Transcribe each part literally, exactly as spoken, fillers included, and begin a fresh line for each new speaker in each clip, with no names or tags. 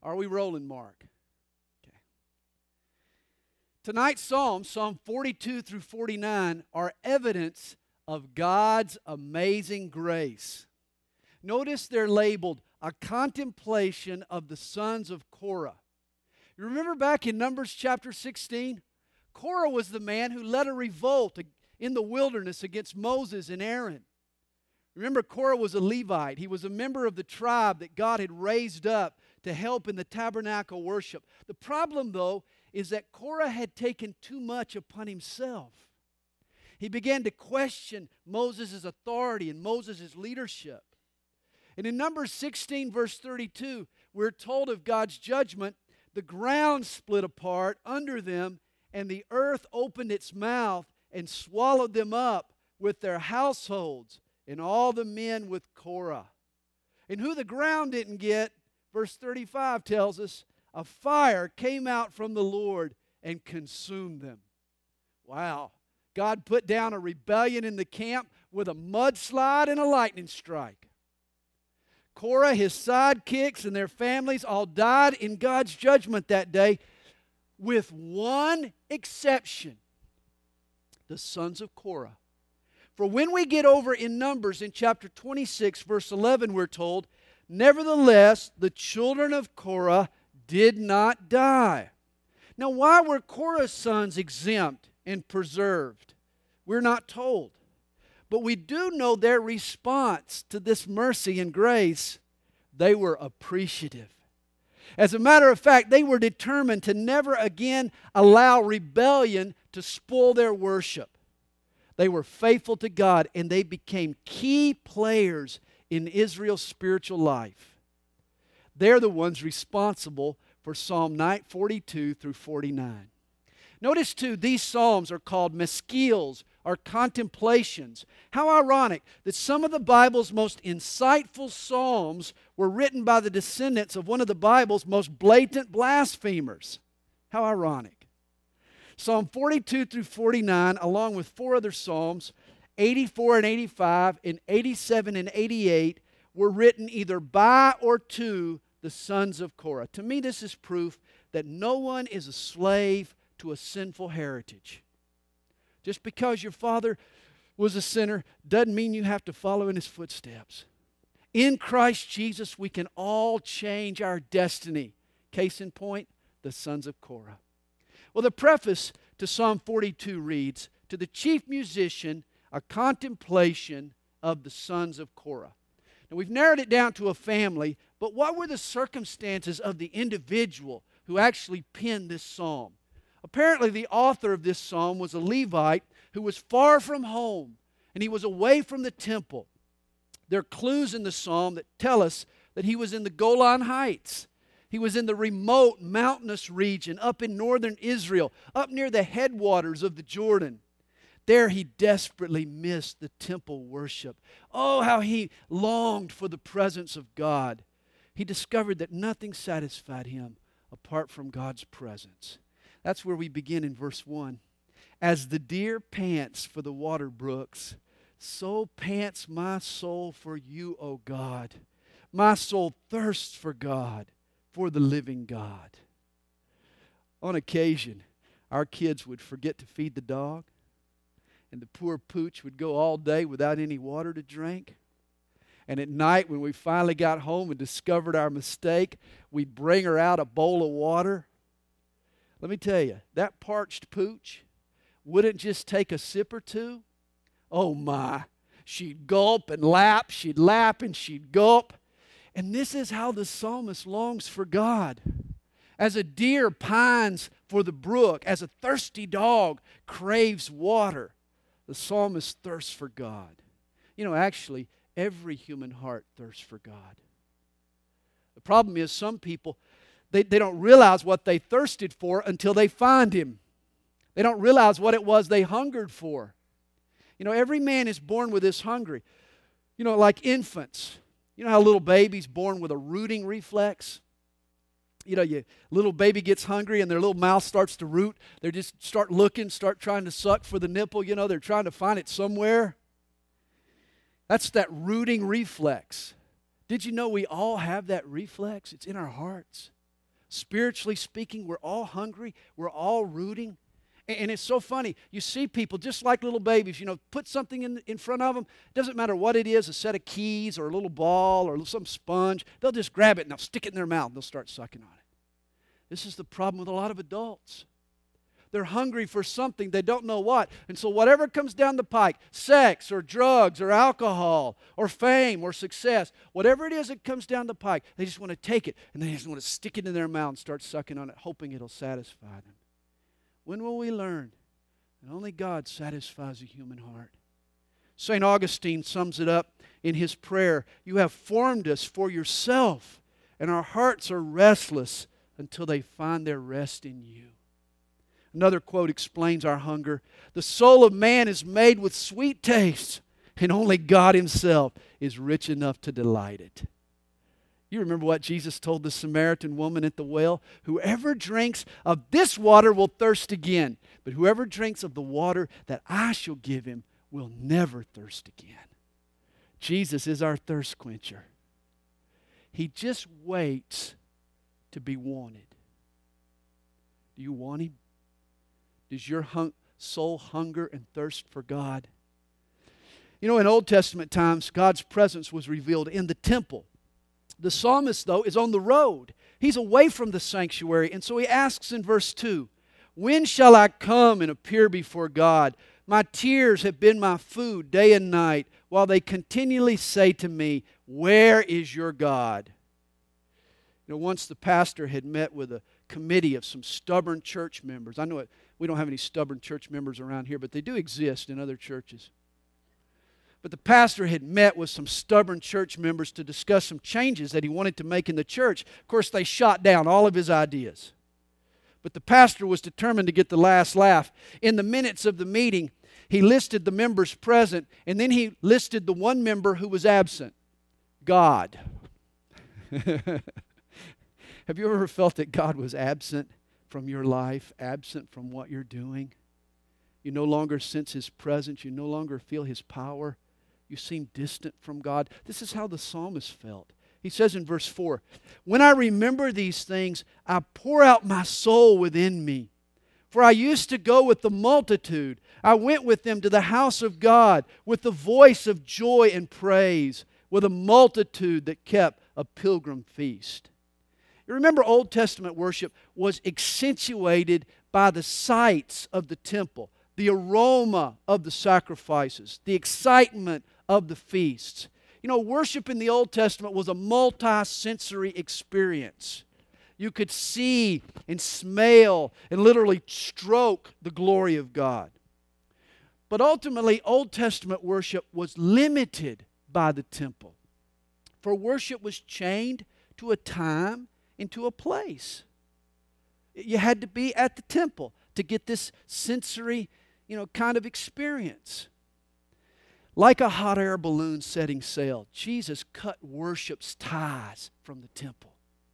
Are we rolling, Mark? Okay. Tonight's Psalm, Psalm forty-two through forty-nine, are evidence of God's amazing grace. Notice they're labeled a contemplation of the sons of Korah. You remember back in Numbers chapter sixteen? Korah was the man who led a revolt in the wilderness against Moses and Aaron. Remember, Korah was a Levite. He was a member of the tribe that God had raised up to help in the tabernacle worship. The problem, though, is that Korah had taken too much upon himself. He began to question Moses' authority and Moses' leadership. And in Numbers sixteen, verse thirty-two, we're told of God's judgment. The ground split apart under them, and the earth opened its mouth and swallowed them up with their households and all the men with Korah. And who the ground didn't get, verse thirty-five tells us, a fire came out from the Lord and consumed them. Wow. God put down a rebellion in the camp with a mudslide and a lightning strike. Korah, his sidekicks, and their families all died in God's judgment that day, with one exception: the sons of Korah. For when we get over in Numbers in chapter twenty-six, verse eleven, we're told, nevertheless, the children of Korah did not die. Now, why were Korah's sons exempt and preserved? We're not told. But we do know their response to this mercy and grace. They were appreciative. As a matter of fact, they were determined to never again allow rebellion to spoil their worship. They were faithful to God, and they became key players in Israel's spiritual life. They're the ones responsible for Psalm forty-two through forty-nine. Notice, too, these psalms are called maskils, or contemplations. How ironic that some of the Bible's most insightful psalms were written by the descendants of one of the Bible's most blatant blasphemers. How ironic. Psalm forty-two through forty-nine, along with four other psalms, eighty-four and eighty-five, and eighty-seven and eighty-eight, were written either by or to the sons of Korah. To me, this is proof that no one is a slave to a sinful heritage. Just because your father was a sinner doesn't mean you have to follow in his footsteps. In Christ Jesus, we can all change our destiny. Case in point, the sons of Korah. Well, the preface to Psalm forty-two reads, "To the chief musician, a contemplation of the sons of Korah." Now, we've narrowed it down to a family, but what were the circumstances of the individual who actually penned this psalm? Apparently, the author of this psalm was a Levite who was far from home, and he was away from the temple. There are clues in the psalm that tell us that he was in the Golan Heights. He was in the remote mountainous region up in northern Israel, up near the headwaters of the Jordan. There he desperately missed the temple worship. Oh, how he longed for the presence of God. He discovered that nothing satisfied him apart from God's presence. That's where we begin in verse one. As the deer pants for the water brooks, so pants my soul for you, O God. My soul thirsts for God, for the living God. On occasion, our kids would forget to feed the dog, and the poor pooch would go all day without any water to drink. And at night, when we finally got home and discovered our mistake, we'd bring her out a bowl of water. Let me tell you, that parched pooch wouldn't just take a sip or two. Oh my, she'd gulp and lap, she'd lap and she'd gulp. And this is how the psalmist longs for God. As a deer pines for the brook, as a thirsty dog craves water, the psalmist thirsts for God. You know, actually, every human heart thirsts for God. The problem is some people, They, they don't realize what they thirsted for until they find Him. They don't realize what it was they hungered for. You know, every man is born with this hunger. You know, like infants. You know how a little baby's born with a rooting reflex? You know, your little baby gets hungry and their little mouth starts to root. They just start looking, start trying to suck for the nipple. You know, they're trying to find it somewhere. That's that rooting reflex. Did you know we all have that reflex? It's in our hearts. Spiritually speaking, we're all hungry. We're all rooting. And it's so funny. You see people just like little babies, you know, put something in, in front of them. It doesn't matter what it is, a set of keys or a little ball or some sponge. They'll just grab it and they'll stick it in their mouth and they'll start sucking on it. This is the problem with a lot of adults. They're hungry for something. They don't know what. And so whatever comes down the pike, sex or drugs or alcohol or fame or success, whatever it is that comes down the pike, they just want to take it and they just want to stick it in their mouth and start sucking on it, hoping it'll satisfy them. When will we learn that only God satisfies a human heart? Saint Augustine sums it up in his prayer. You have formed us for yourself, and our hearts are restless until they find their rest in you. Another quote explains our hunger. The soul of man is made with sweet tastes, and only God Himself is rich enough to delight it. You remember what Jesus told the Samaritan woman at the well? Whoever drinks of this water will thirst again, but whoever drinks of the water that I shall give him will never thirst again. Jesus is our thirst quencher. He just waits to be wanted. Do you want Him? Does your hung- soul hunger and thirst for God? You know, in Old Testament times, God's presence was revealed in the temple. The psalmist, though, is on the road. He's away from the sanctuary, and so he asks in verse two, when shall I come and appear before God? My tears have been my food day and night, while they continually say to me, where is your God? You know, once the pastor had met with a committee of some stubborn church members. I know it, we don't have any stubborn church members around here, but they do exist in other churches. But the pastor had met with some stubborn church members to discuss some changes that he wanted to make in the church. Of course, they shot down all of his ideas. But the pastor was determined to get the last laugh. In the minutes of the meeting, he listed the members present, and then he listed the one member who was absent, God. Have you ever felt that God was absent from your life, absent from what you're doing? You no longer sense His presence. You no longer feel His power. You seem distant from God. This is how the psalmist felt. He says in verse four, when I remember these things, I pour out my soul within me. For I used to go with the multitude. I went with them to the house of God with the voice of joy and praise, with a multitude that kept a pilgrim feast. You remember, Old Testament worship was accentuated by the sights of the temple, the aroma of the sacrifices, the excitement of the feasts. You know, worship in the Old Testament was a multi-sensory experience. You could see and smell and literally stroke the glory of God. But ultimately, Old Testament worship was limited by the temple. For worship was chained to a time and to a place. You had to be at the temple to get this sensory, you know, kind of experience. Like a hot air balloon setting sail, Jesus cut worship's ties from the temple.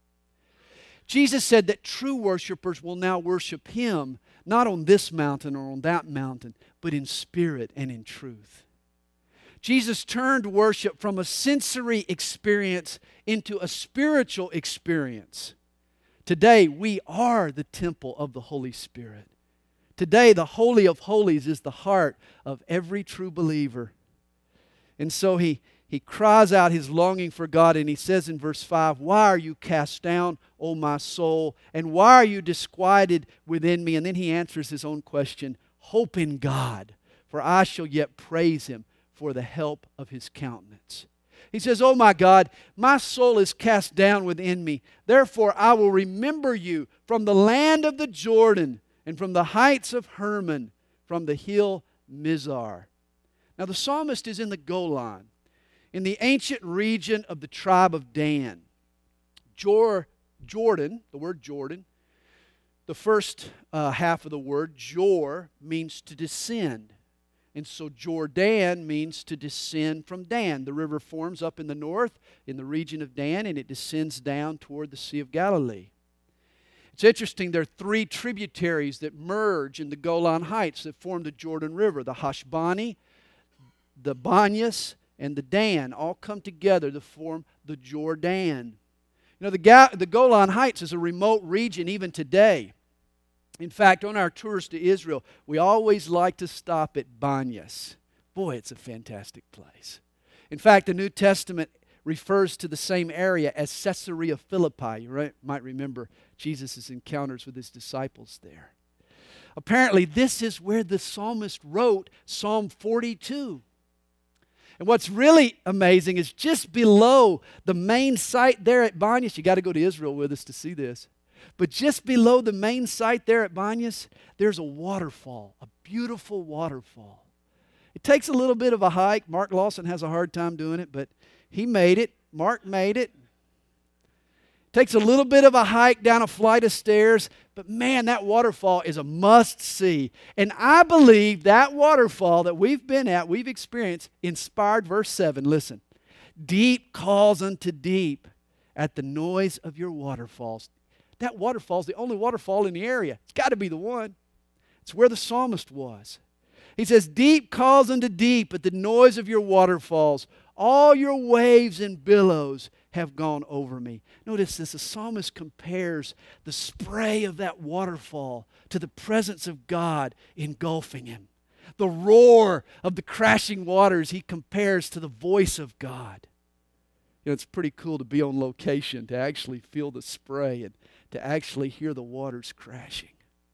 Jesus said that true worshipers will now worship Him, not on this mountain or on that mountain, but in spirit and in truth. Jesus turned worship from a sensory experience into a spiritual experience. Today, we are the temple of the Holy Spirit. Today, the Holy of Holies is the heart of every true believer. And so he, he cries out his longing for God, and he says in verse five, why are you cast down, O my soul? And why are you disquieted within me? And then he answers his own question, hope in God, for I shall yet praise Him for the help of His countenance. He says, oh my God, my soul is cast down within me. Therefore I will remember you from the land of the Jordan and from the heights of Hermon, from the hill Mizar. Now the psalmist is in the Golan, in the ancient region of the tribe of Dan. Jor, Jordan, the word Jordan, the first uh, half of the word, Jor, means to descend. And so Jordan means to descend from Dan. The river forms up in the north, in the region of Dan, and it descends down toward the Sea of Galilee. It's interesting, there are three tributaries that merge in the Golan Heights that form the Jordan River. The Hashbani, the Banyas, and the Dan all come together to form the Jordan. You know, the, Ga- the Golan Heights is a remote region even today. In fact, on our tours to Israel, we always like to stop at Banyas. Boy, it's a fantastic place. In fact, the New Testament refers to the same area as Caesarea Philippi. You right, might remember Jesus' encounters with his disciples there. Apparently, this is where the psalmist wrote Psalm forty-two. And what's really amazing is just below the main site there at Banyas, you got to go to Israel with us to see this, but just below the main site there at Banyas, there's a waterfall, a beautiful waterfall. It takes a little bit of a hike. Mark Lawson has a hard time doing it, but he made it. Mark made it. Takes a little bit of a hike down a flight of stairs, but man, that waterfall is a must-see. And I believe that waterfall that we've been at, we've experienced, inspired verse seven. Listen, deep calls unto deep at the noise of your waterfalls. That waterfall is the only waterfall in the area. It's got to be the one. It's where the psalmist was. He says, deep calls unto deep at the noise of your waterfalls. All your waves and billows have gone over me. Notice this, the psalmist compares the spray of that waterfall to the presence of God engulfing him. The roar of the crashing waters he compares to the voice of God. You know, it's pretty cool to be on location, to actually feel the spray and to actually hear the waters crashing.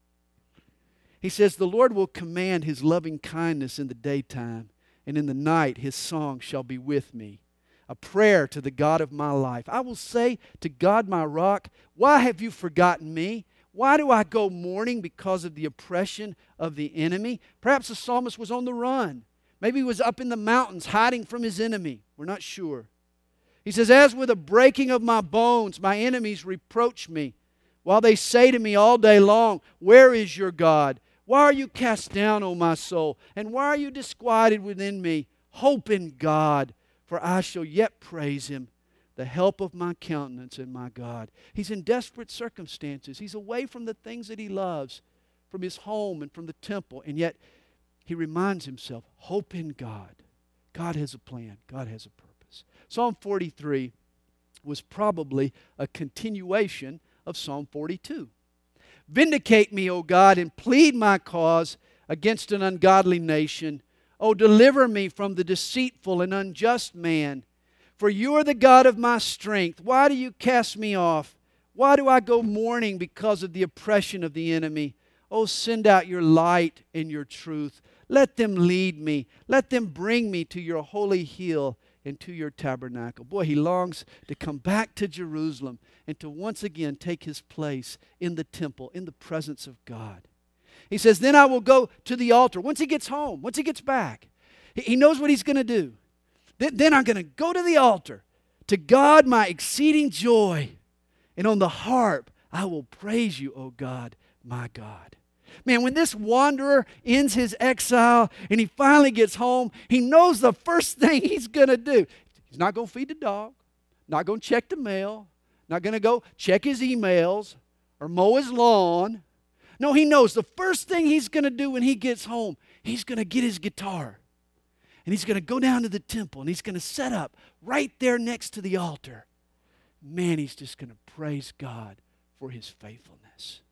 He says, the Lord will command his loving kindness in the daytime, and in the night his song shall be with me, a prayer to the God of my life. I will say to God my rock, why have you forgotten me? Why do I go mourning because of the oppression of the enemy? Perhaps the psalmist was on the run. Maybe he was up in the mountains hiding from his enemy. We're not sure. He says, as with a breaking of my bones, my enemies reproach me, while they say to me all day long, where is your God? Why are you cast down, O my soul? And why are you disquieted within me? Hope in God, for I shall yet praise him, the help of my countenance and my God. He's in desperate circumstances. He's away from the things that he loves, from his home and from the temple. And yet he reminds himself, hope in God. God has a plan. God has a purpose. Psalm forty-three was probably a continuation of Psalm forty-two. Vindicate me, O God, and plead my cause against an ungodly nation. O deliver me from the deceitful and unjust man. For you are the God of my strength. Why do you cast me off? Why do I go mourning because of the oppression of the enemy? O send out your light and your truth. Let them lead me. Let them bring me to your holy hill and to your tabernacle. Boy, he longs to come back to Jerusalem and to once again take his place in the temple, in the presence of God. He says, then I will go to the altar. Once he gets home, once he gets back, he knows what he's going to do. Then I'm going to go to the altar, to God my exceeding joy, and on the harp I will praise you, O God, my God. Man, when this wanderer ends his exile and he finally gets home, he knows the first thing he's going to do. He's not going to feed the dog, not going to check the mail, not going to go check his emails or mow his lawn. No, he knows the first thing he's going to do when he gets home, he's going to get his guitar. And he's going to go down to the temple and he's going to set up right there next to the altar. Man, he's just going to praise God for his faithfulness.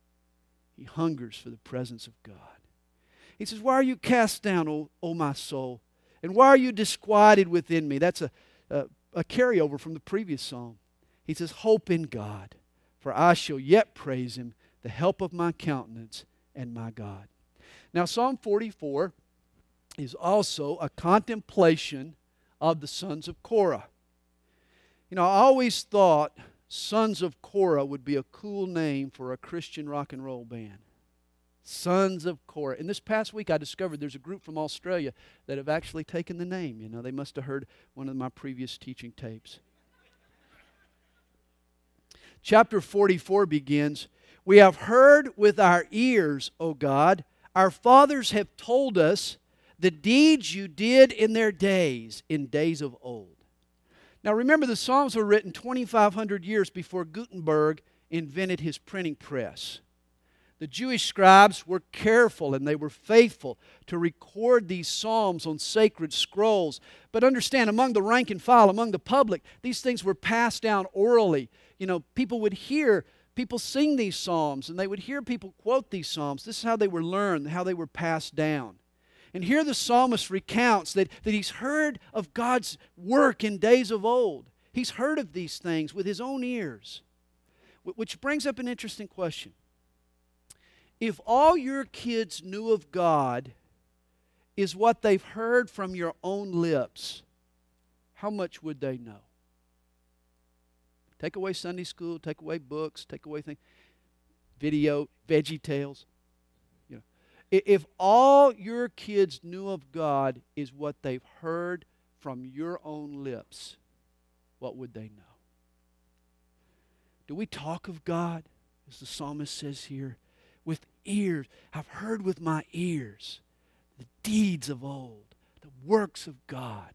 He hungers for the presence of God. He says, why are you cast down, O, o my soul? And why are you disquieted within me? That's a, a, a carryover from the previous psalm. He says, hope in God, for I shall yet praise him, the help of my countenance and my God. Now, Psalm forty-four is also a contemplation of the sons of Korah. You know, I always thought Sons of Korah would be a cool name for a Christian rock and roll band. Sons of Korah. And this past week I discovered there's a group from Australia that have actually taken the name. You know, they must have heard one of my previous teaching tapes. Chapter forty-four begins, we have heard with our ears, O God, our fathers have told us the deeds you did in their days, in days of old. Now remember, the Psalms were written twenty-five hundred years before Gutenberg invented his printing press. The Jewish scribes were careful and they were faithful to record these psalms on sacred scrolls. But understand, among the rank and file, among the public, these things were passed down orally. You know, people would hear people sing these psalms and they would hear people quote these psalms. This is how they were learned, how they were passed down. And here the psalmist recounts that, that he's heard of God's work in days of old. He's heard of these things with his own ears. Which brings up an interesting question. If all your kids knew of God is what they've heard from your own lips, how much would they know? Take away Sunday school, take away books, take away things, video, Veggie Tales. You know, if all your kids knew of God is what they've heard from your own lips, what would they know? Do we talk of God, as the psalmist says here, with ears? I've heard with my ears the deeds of old, the works of God.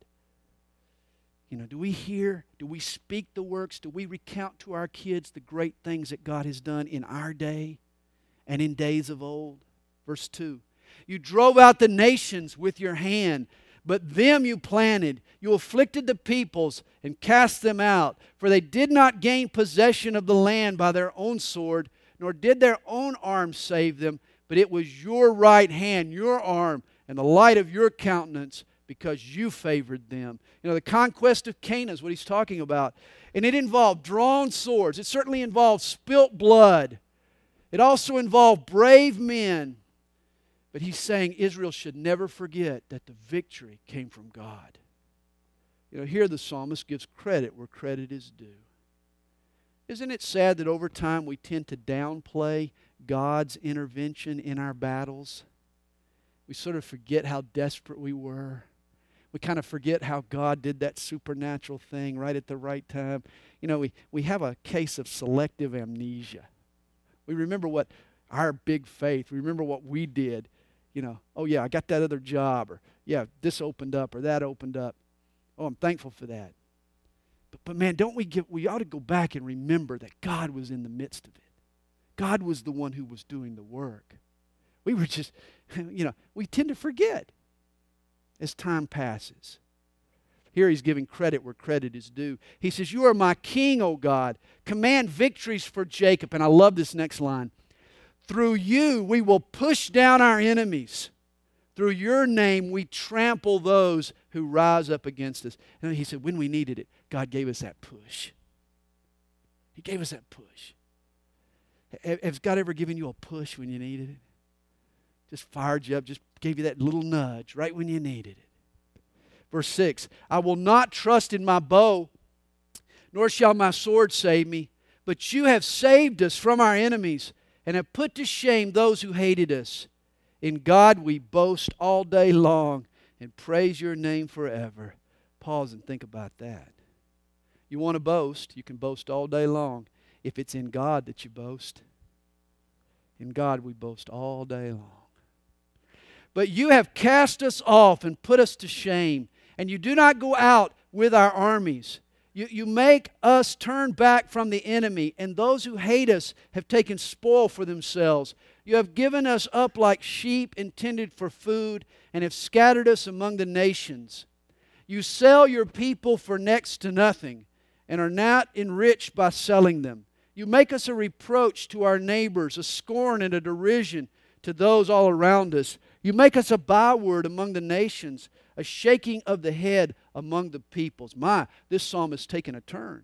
You know, do we hear, do we speak the works? Do we recount to our kids the great things that God has done in our day and in days of old? Verse two, you drove out the nations with your hand, but them you planted. You afflicted the peoples and cast them out, for they did not gain possession of the land by their own sword, nor did their own arm save them, but it was your right hand, your arm, and the light of your countenance, because you favored them. You know, the conquest of Canaan is what he's talking about. And it involved drawn swords. It certainly involved spilt blood. It also involved brave men. But he's saying Israel should never forget that the victory came from God. You know, here the psalmist gives credit where credit is due. Isn't it sad that over time we tend to downplay God's intervention in our battles? We sort of forget how desperate we were. We kind of forget how God did that supernatural thing right at the right time. You know, we, we have a case of selective amnesia. We remember what our big faith, we remember what we did. You know, oh yeah, I got that other job, or yeah, this opened up, or that opened up. Oh, I'm thankful for that. But, but man, don't we get, we ought to go back and remember that God was in the midst of it. God was the one who was doing the work. We were just, you know, we tend to forget as time passes. Here he's giving credit where credit is due. He says, you are my king, O God. Command victories for Jacob. And I love this next line. Through you we will push down our enemies. Through your name we trample those who rise up against us. And he said, when we needed it, God gave us that push. He gave us that push. Has God ever given you a push when you needed it? Just fired you up, just gave you that little nudge right when you needed it. Verse six, I will not trust in my bow, nor shall my sword save me, but you have saved us from our enemies and have put to shame those who hated us. In God we boast all day long and praise your name forever. Pause and think about that. You want to boast, you can boast all day long. If it's in God that you boast, in God we boast all day long. But you have cast us off and put us to shame, and you do not go out with our armies. You, you make us turn back from the enemy, and those who hate us have taken spoil for themselves. You have given us up like sheep intended for food, and have scattered us among the nations. You sell your people for next to nothing, and are not enriched by selling them. You make us a reproach to our neighbors, a scorn and a derision to those all around us. You make us a byword among the nations, a shaking of the head among the peoples. My, this psalm has taken a turn.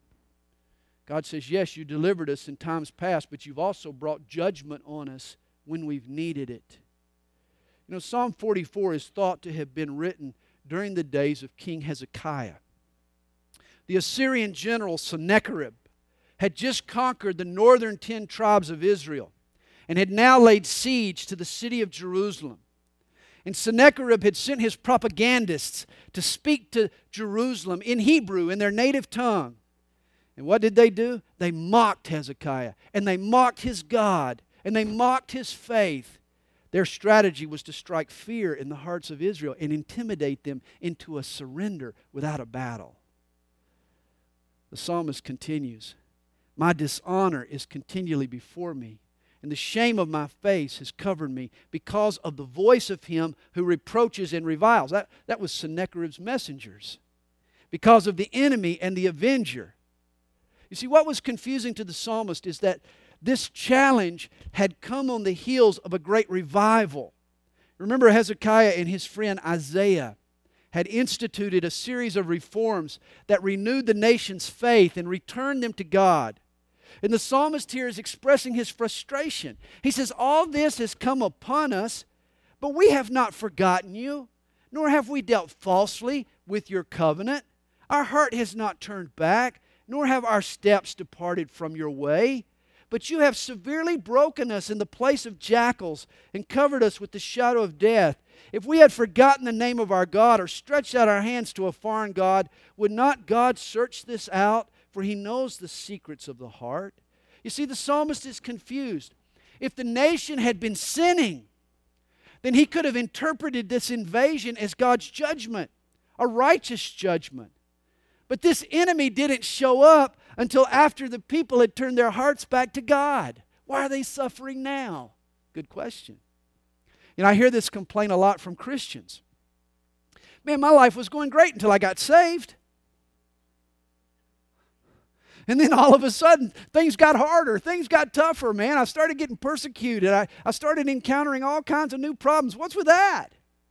God says, yes, you delivered us in times past, but you've also brought judgment on us when we've needed it. You know, Psalm forty-four is thought to have been written during the days of King Hezekiah. The Assyrian general Sennacherib had just conquered the northern ten tribes of Israel and had now laid siege to the city of Jerusalem. And Sennacherib had sent his propagandists to speak to Jerusalem in Hebrew, in their native tongue. And what did they do? They mocked Hezekiah, and they mocked his God, and they mocked his faith. Their strategy was to strike fear in the hearts of Israel and intimidate them into a surrender without a battle. The psalmist continues, my dishonor is continually before me, and the shame of my face has covered me because of the voice of him who reproaches and reviles. That, that was Sennacherib's messengers. Because of the enemy and the avenger. You see, what was confusing to the psalmist is that this challenge had come on the heels of a great revival. Remember, Hezekiah and his friend Isaiah had instituted a series of reforms that renewed the nation's faith and returned them to God. And the psalmist here is expressing his frustration. He says, all this has come upon us, but we have not forgotten you, nor have we dealt falsely with your covenant. Our heart has not turned back, nor have our steps departed from your way. But you have severely broken us in the place of jackals and covered us with the shadow of death. If we had forgotten the name of our God or stretched out our hands to a foreign god, would not God search this out? For he knows the secrets of the heart. You see, the psalmist is confused. If the nation had been sinning, then he could have interpreted this invasion as God's judgment, a righteous judgment. But this enemy didn't show up until after the people had turned their hearts back to God. Why are they suffering now? Good question. You know, I hear this complaint a lot from Christians. Man, my life was going great until I got saved. And then all of a sudden, things got harder. Things got tougher, man. I started getting persecuted. I, I started encountering all kinds of new problems. What's with that?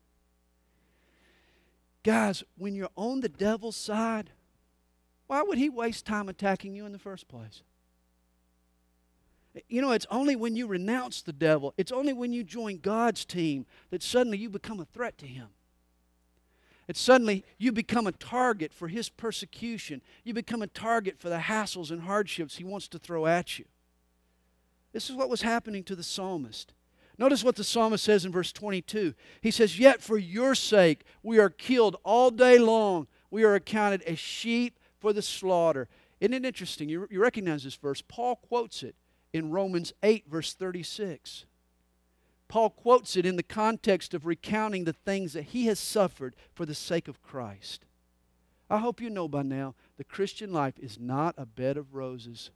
Guys, when you're on the devil's side, why would he waste time attacking you in the first place? You know, it's only when you renounce the devil, it's only when you join God's team that suddenly you become a threat to him. It's suddenly you become a target for his persecution. You become a target for the hassles and hardships he wants to throw at you. This is what was happening to the psalmist. Notice what the psalmist says in verse twenty-two. He says, "Yet for your sake we are killed all day long. We are accounted as sheep for the slaughter." Isn't it interesting? You, you recognize this verse. Paul quotes it in Romans eight, verse thirty-six. Paul quotes it in the context of recounting the things that he has suffered for the sake of Christ. I hope you know by now, the Christian life is not a bed of roses.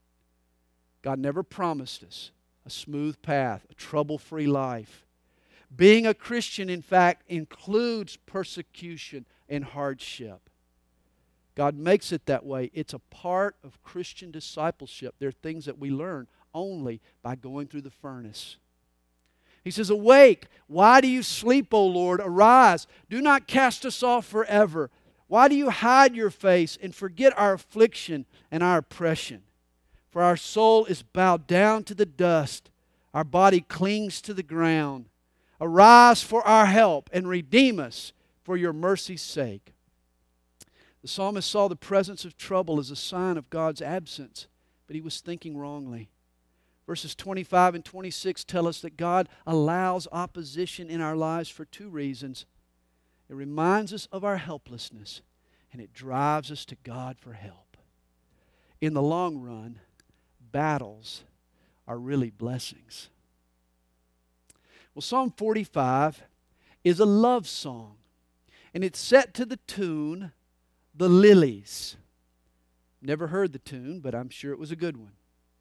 God never promised us a smooth path, a trouble-free life. Being a Christian, in fact, includes persecution and hardship. God makes it that way. It's a part of Christian discipleship. There are things that we learn only by going through the furnace. He says, "Awake, why do you sleep, O Lord? Arise, do not cast us off forever. Why do you hide your face and forget our affliction and our oppression? For our soul is bowed down to the dust. Our body clings to the ground. Arise for our help and redeem us for your mercy's sake." The psalmist saw the presence of trouble as a sign of God's absence, but he was thinking wrongly. Verses twenty-five and twenty-six tell us that God allows opposition in our lives for two reasons. It reminds us of our helplessness, and it drives us to God for help. In the long run, battles are really blessings. Well, Psalm forty-five is a love song, and it's set to the tune, "The Lilies." Never heard the tune, but I'm sure it was a good one.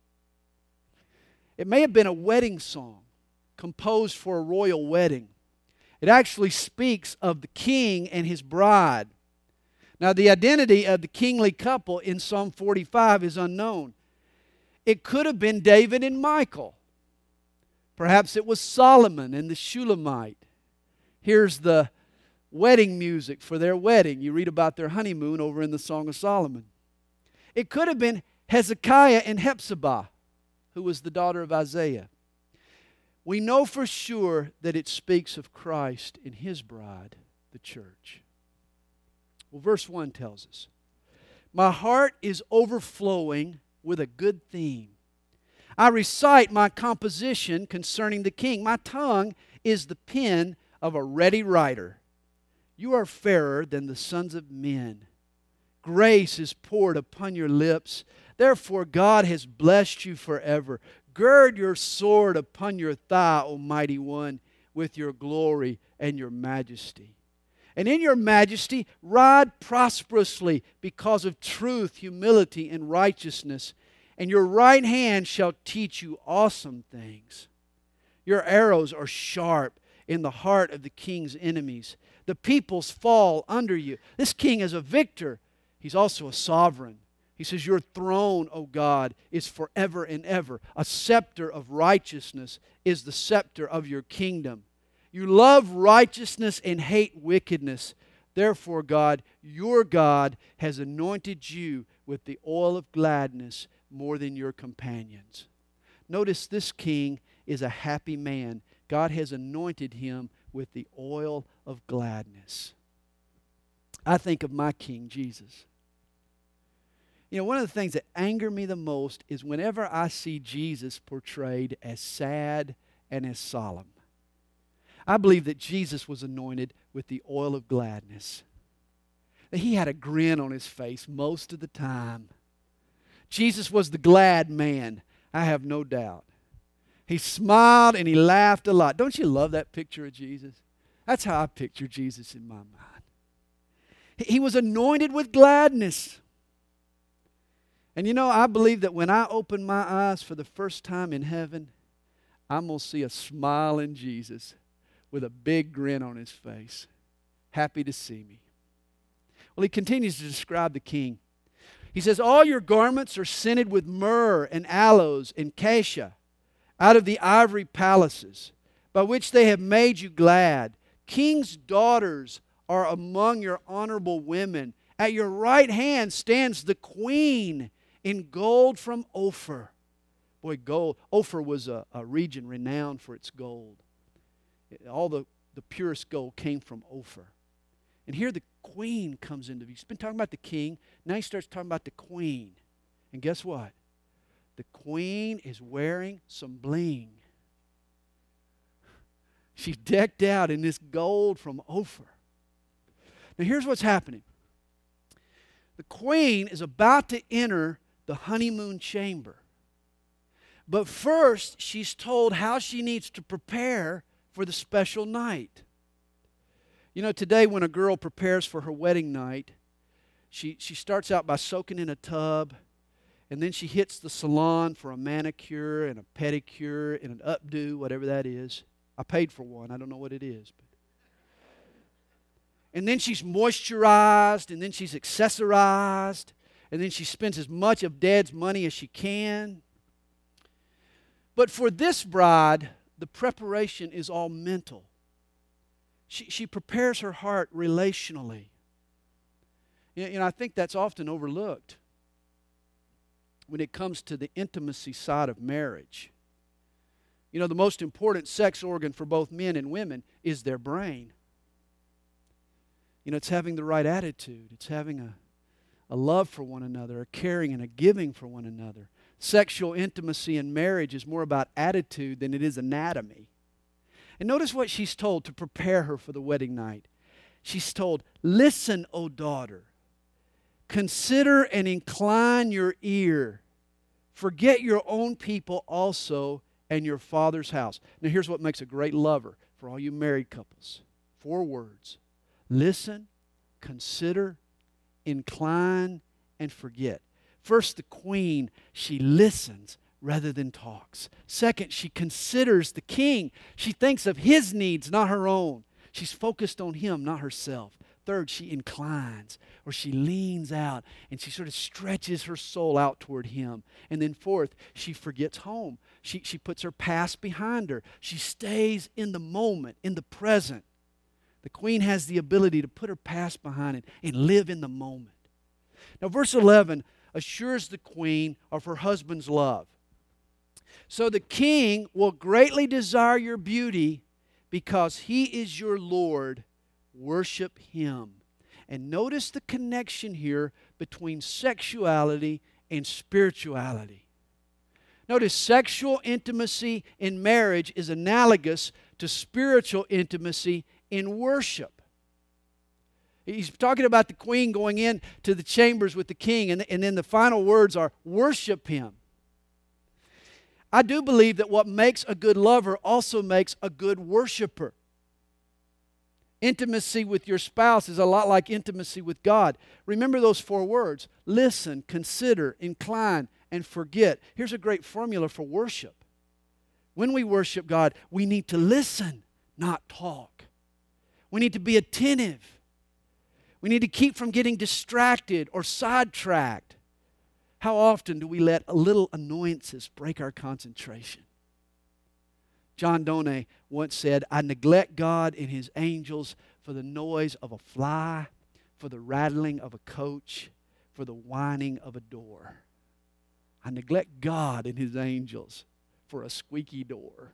It may have been a wedding song composed for a royal wedding. It actually speaks of the king and his bride. Now, the identity of the kingly couple in Psalm forty-five is unknown. It could have been David and Michal. Perhaps it was Solomon and the Shulamite. Here's the wedding music for their wedding. You read about their honeymoon over in the Song of Solomon. It could have been Hezekiah and Hephzibah, who was the daughter of Isaiah. We know for sure that it speaks of Christ and His bride, the church. Well, verse one tells us, "My heart is overflowing with a good theme. I recite my composition concerning the King. My tongue is the pen of a ready writer. You are fairer than the sons of men. Grace is poured upon your lips. Therefore God has blessed you forever. Gird your sword upon your thigh, O mighty one, with your glory and your majesty. And in your majesty ride prosperously because of truth, humility, and righteousness. and your right hand shall teach you awesome things. Your arrows are sharp in the heart of the king's enemies. The peoples fall under you. This king is a victor. He's also a sovereign. He says, your throne, O God, is forever and ever. A scepter of righteousness is the scepter of your kingdom. You love righteousness and hate wickedness. Therefore, God, your God, has anointed you with the oil of gladness more than your companions. Notice this king is a happy man. God has anointed him with the oil of gladness. I think of my King Jesus. You know, one of the things that anger me the most is whenever I see Jesus portrayed as sad and as solemn. I believe that Jesus was anointed with the oil of gladness. That he had a grin on his face most of the time. Jesus was the glad man, I have no doubt. He smiled and he laughed a lot. Don't you love that picture of Jesus? That's how I picture Jesus in my mind. He was anointed with gladness. And you know, I believe that when I open my eyes for the first time in heaven, I'm going to see a smiling Jesus with a big grin on his face, happy to see me. Well, he continues to describe the king. He says, all your garments are scented with myrrh and aloes and cassia out of the ivory palaces, by which they have made you glad. King's daughters are among your honorable women. At your right hand stands the queen in gold from Ophir. Boy, gold. Ophir was a, a region renowned for its gold. All the, the purest gold came from Ophir. And here the queen comes into view. He's been talking about the king. Now he starts talking about the queen. And guess what? The queen is wearing some bling. She's decked out in this gold from Ophir. Now here's what's happening. The queen is about to enter the honeymoon chamber. But first, she's told how she needs to prepare for the special night. You know, today when a girl prepares for her wedding night, she, she starts out by soaking in a tub, and then she hits the salon for a manicure and a pedicure and an updo, whatever that is. I paid for one. I don't know what it is. But. And then she's moisturized, and then she's accessorized, and then she spends as much of Dad's money as she can. But for this bride, the preparation is all mental. She, she prepares her heart relationally. You know, I think that's often overlooked when it comes to the intimacy side of marriage. You know, the most important sex organ for both men and women is their brain. You know, it's having the right attitude. It's having a, a love for one another, a caring and a giving for one another. Sexual intimacy in marriage is more about attitude than it is anatomy. And notice what she's told to prepare her for the wedding night. She's told, listen, O daughter, consider and incline your ear. Forget your own people also and your father's house. Now here's what makes a great lover for all you married couples. Four words. Listen, consider, incline, and forget. First, the queen, she listens rather than talks. Second, she considers the king. She thinks of his needs, not her own. She's focused on him, not herself. Third, she inclines, or she leans out, and she sort of stretches her soul out toward him. And then fourth, she forgets home. She, she puts her past behind her. She stays in the moment, in the present. The queen has the ability to put her past behind it and live in the moment. Now, verse eleven assures the queen of her husband's love. So the king will greatly desire your beauty because he is your Lord. Worship him. And notice the connection here between sexuality and spirituality. Notice sexual intimacy in marriage is analogous to spiritual intimacy in worship. He's talking about the queen going in to the chambers with the king, and, and then the final words are, worship him. I do believe that what makes a good lover also makes a good worshiper. Intimacy with your spouse is a lot like intimacy with God. Remember those four words. Listen, consider, incline, and forget. Here's a great formula for worship. When we worship God, we need to listen, not talk. We need to be attentive. We need to keep from getting distracted or sidetracked. How often do we let little annoyances break our concentration? John Donne once said, I neglect God and His angels for the noise of a fly, for the rattling of a coach, for the whining of a door. I neglect God and His angels for a squeaky door.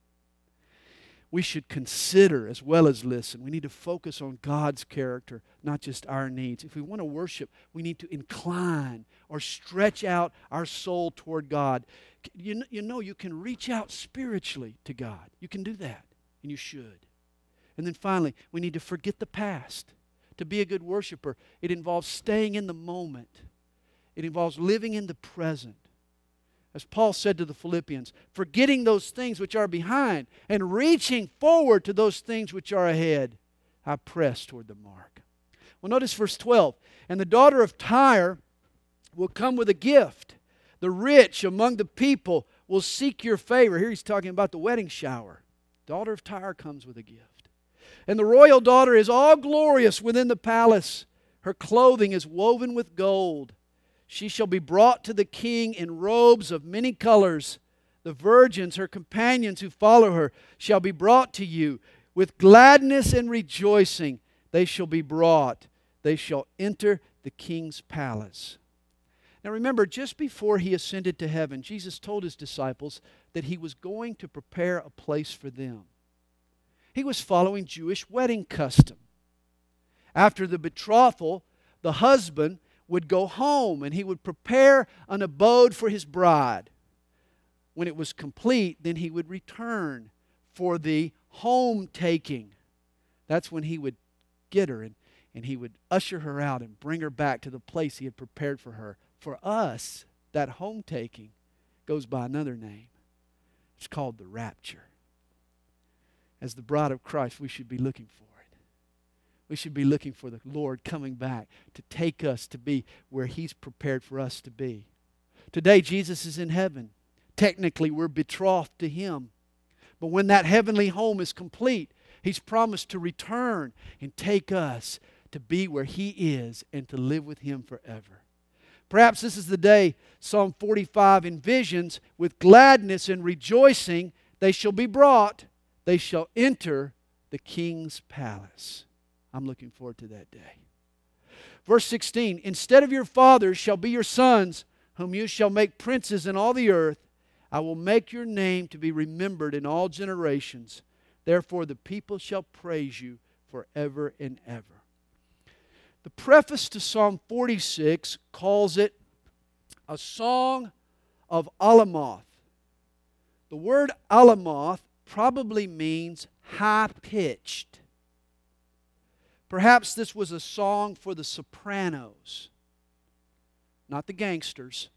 We should consider as well as listen. We need to focus on God's character, not just our needs. If we want to worship, we need to incline or stretch out our soul toward God. You know, you know, you can reach out spiritually to God. You can do that, and you should. And then finally, we need to forget the past. To be a good worshiper, it involves staying in the moment. It involves living in the present. As Paul said to the Philippians, forgetting those things which are behind and reaching forward to those things which are ahead, I press toward the mark. Well, notice verse twelve. And the daughter of Tyre will come with a gift. The rich among the people will seek your favor. Here he's talking about the wedding shower. Daughter of Tyre comes with a gift. And the royal daughter is all glorious within the palace. Her clothing is woven with gold. She shall be brought to the king in robes of many colors. The virgins, her companions who follow her, shall be brought to you. With gladness and rejoicing they shall be brought. They shall enter the king's palace. Now remember, just before He ascended to heaven, Jesus told His disciples that He was going to prepare a place for them. He was following Jewish wedding custom. After the betrothal, the husband would go home and he would prepare an abode for his bride. When it was complete, then he would return for the home taking. That's when he would get her and, and he would usher her out and bring her back to the place He had prepared for her. For us, that home taking goes by another name. It's called the rapture. As the bride of Christ, we should be looking for it. We should be looking for the Lord coming back to take us to be where He's prepared for us to be. Today, Jesus is in heaven. Technically, we're betrothed to Him. But when that heavenly home is complete, He's promised to return and take us to be where He is and to live with Him forever. Perhaps this is the day Psalm forty-five envisions. With gladness and rejoicing they shall be brought. They shall enter the king's palace. I'm looking forward to that day. Verse sixteen, instead of your fathers shall be your sons, whom you shall make princes in all the earth. I will make your name to be remembered in all generations. Therefore the people shall praise you forever and ever. The preface to Psalm forty-six calls it a song of Alamoth. The word Alamoth probably means high-pitched. Perhaps this was a song for the sopranos, not the gangsters,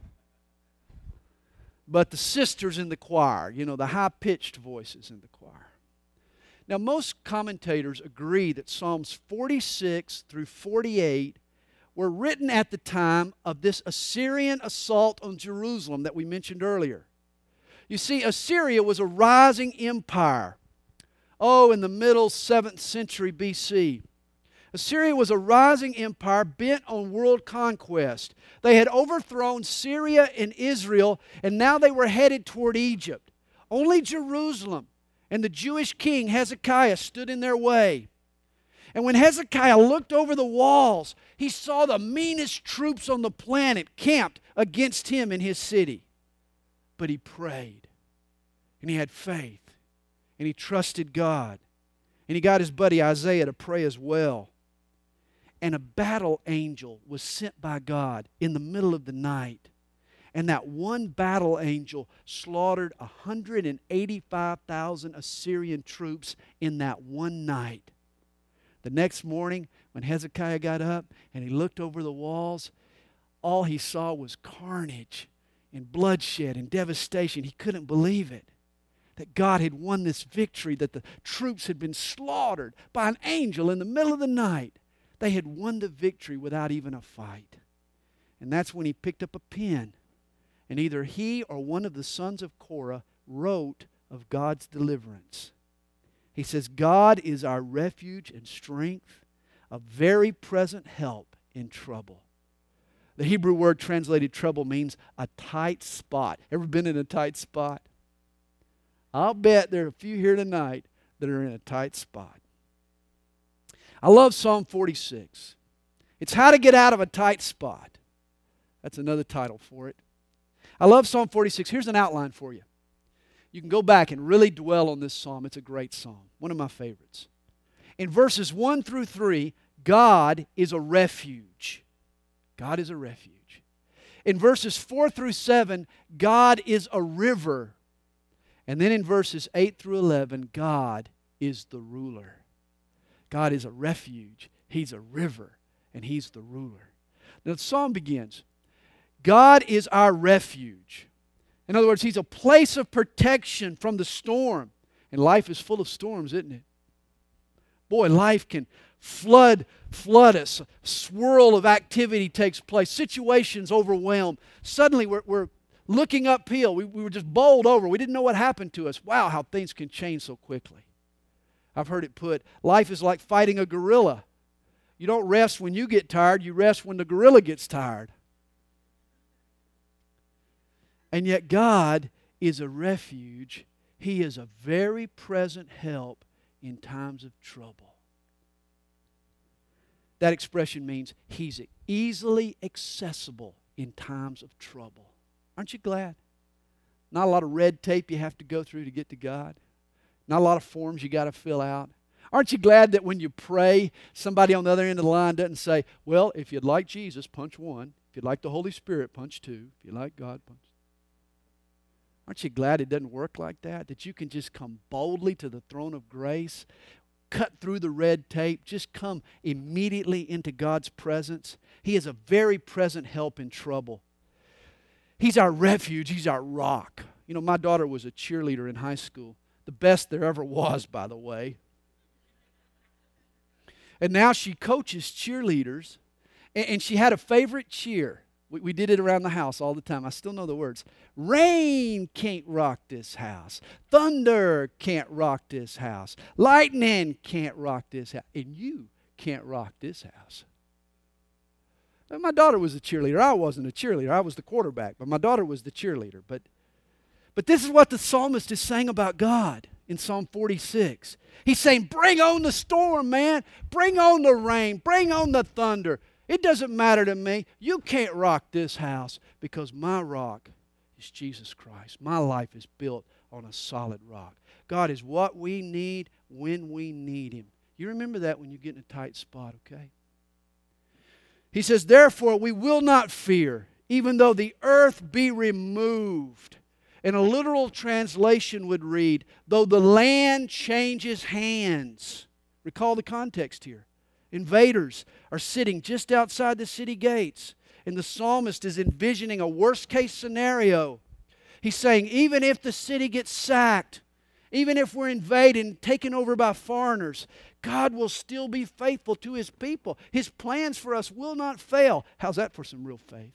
but the sisters in the choir, you know, the high-pitched voices in the choir. Now, most commentators agree that Psalms forty-six through forty-eight were written at the time of this Assyrian assault on Jerusalem that we mentioned earlier. You see, Assyria was a rising empire. Oh, in the middle seventh century B C. Assyria was a rising empire bent on world conquest. They had overthrown Syria and Israel, and now they were headed toward Egypt. Only Jerusalem and the Jewish king Hezekiah stood in their way. And when Hezekiah looked over the walls, he saw the meanest troops on the planet camped against him in his city. But he prayed, and he had faith, and he trusted God. And he got his buddy Isaiah to pray as well. And a battle angel was sent by God in the middle of the night. And that one battle angel slaughtered one hundred eighty-five thousand Assyrian troops in that one night. The next morning, when Hezekiah got up and he looked over the walls, all he saw was carnage and bloodshed and devastation. He couldn't believe it. That God had won this victory, that the troops had been slaughtered by an angel in the middle of the night. They had won the victory without even a fight. And that's when he picked up a pen And either he or one of the sons of Korah wrote of God's deliverance. He says, God is our refuge and strength, a very present help in trouble. The Hebrew word translated trouble means a tight spot. Ever been in a tight spot? I'll bet there are a few here tonight that are in a tight spot. I love Psalm forty-six. It's how to get out of a tight spot. That's another title for it. I love Psalm forty-six. Here's an outline for you. You can go back and really dwell on this psalm. It's a great psalm, one of my favorites. In verses one through three, God is a refuge. God is a refuge. In verses four through seven, God is a river. And then in verses eight through eleven, God is the ruler. God is a refuge. He's a river. And He's the ruler. Now the psalm begins, God is our refuge. In other words, He's a place of protection from the storm. And life is full of storms, isn't it? Boy, life can flood, flood us. A swirl of activity takes place. Situations overwhelm. Suddenly we're, we're looking uphill. We, we were just bowled over. We didn't know what happened to us. Wow, how things can change so quickly. I've heard it put, life is like fighting a gorilla. You don't rest when you get tired. You rest when the gorilla gets tired. And yet God is a refuge. He is a very present help in times of trouble. That expression means He's easily accessible in times of trouble. Aren't you glad? Not a lot of red tape you have to go through to get to God. Not a lot of forms you got to fill out. Aren't you glad that when you pray, somebody on the other end of the line doesn't say, well, if you'd like Jesus, punch one. If you'd like the Holy Spirit, punch two. If you like God, punch. Aren't you glad it doesn't work like that? That you can just come boldly to the throne of grace, cut through the red tape, just come immediately into God's presence. He is a very present help in trouble. He's our refuge. He's our rock. You know, my daughter was a cheerleader in high school. The best there ever was, by the way. And now she coaches cheerleaders. And she had a favorite cheer. We, we did it around the house all the time. I still know the words. Rain can't rock this house. Thunder can't rock this house. Lightning can't rock this house. And you can't rock this house. And my daughter was a cheerleader. I wasn't a cheerleader. I was the quarterback. But my daughter was the cheerleader. But, but this is what the psalmist is saying about God in Psalm forty-six. He's saying, bring on the storm, man. Bring on the rain. Bring on the thunder. It doesn't matter to me. You can't rock this house because my rock is Jesus Christ. My life is built on a solid rock. God is what we need when we need Him. You remember that when you get in a tight spot, okay? He says, therefore we will not fear, even though the earth be removed. And a literal translation would read, though the land changes hands. Recall the context here. Invaders are sitting just outside the city gates. And the psalmist is envisioning a worst-case scenario. He's saying, even if the city gets sacked, even if we're invaded and taken over by foreigners, God will still be faithful to His people. His plans for us will not fail. How's that for some real faith?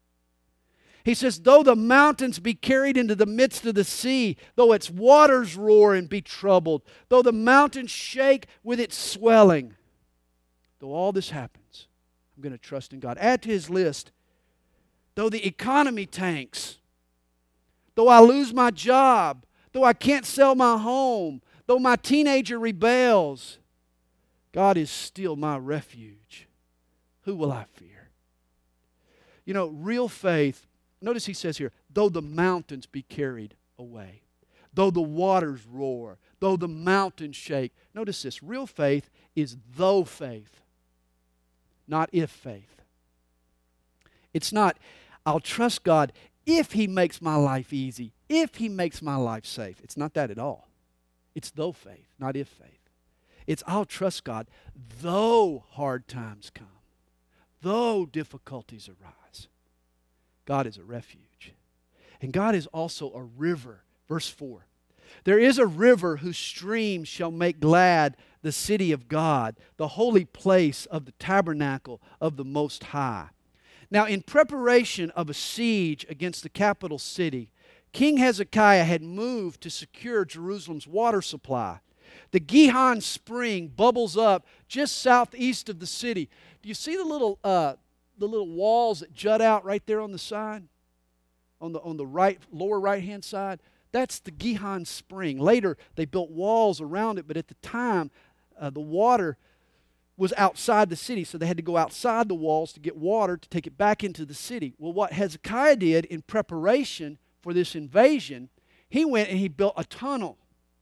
He says, though the mountains be carried into the midst of the sea, though its waters roar and be troubled, though the mountains shake with its swelling, though all this happens, I'm going to trust in God. Add to his list, though the economy tanks, though I lose my job, though I can't sell my home, though my teenager rebels, God is still my refuge. Who will I fear? You know, real faith, notice he says here, though the mountains be carried away, though the waters roar, though the mountains shake. Notice this, real faith is though faith, not if faith. It's not, I'll trust God if He makes my life easy, if He makes my life safe. It's not that at all. It's though faith, not if faith. It's I'll trust God though hard times come, though difficulties arise. God is a refuge. And God is also a river. Verse four. There is a river whose streams shall make glad the city of God, the holy place of the tabernacle of the Most High. Now, in preparation of a siege against the capital city, King Hezekiah had moved to secure Jerusalem's water supply. The Gihon Spring bubbles up just southeast of the city. Do you see the little, uh, the little walls that jut out right there on the side? On the, on the right, lower right-hand side? That's the Gihon Spring. Later, they built walls around it, but at the time, uh, the water was outside the city, so they had to go outside the walls to get water to take it back into the city. Well, what Hezekiah did in preparation for this invasion, he went and he built a tunnel